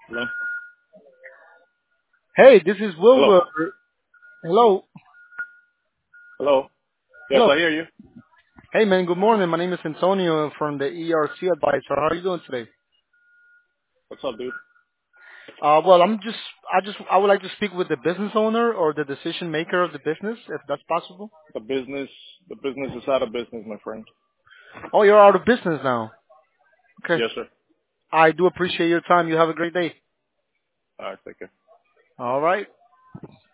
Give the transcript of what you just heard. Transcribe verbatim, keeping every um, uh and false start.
Hello? Hey, this is Hello? Wilbur. Hello. Hello? Yes, Hello. I hear you. Hey, man. Good morning. My name is Antonio from the E R C Advisor. How are you doing today? What's up, dude? Uh, well, I'm just, I just, I would like to speak with the business owner or the decision maker of the business, if that's possible. The business, the business is out of business, my friend. Oh, you're out of business now. Okay. Yes, sir. I do appreciate your time. You have a great day. All right, take care. All right.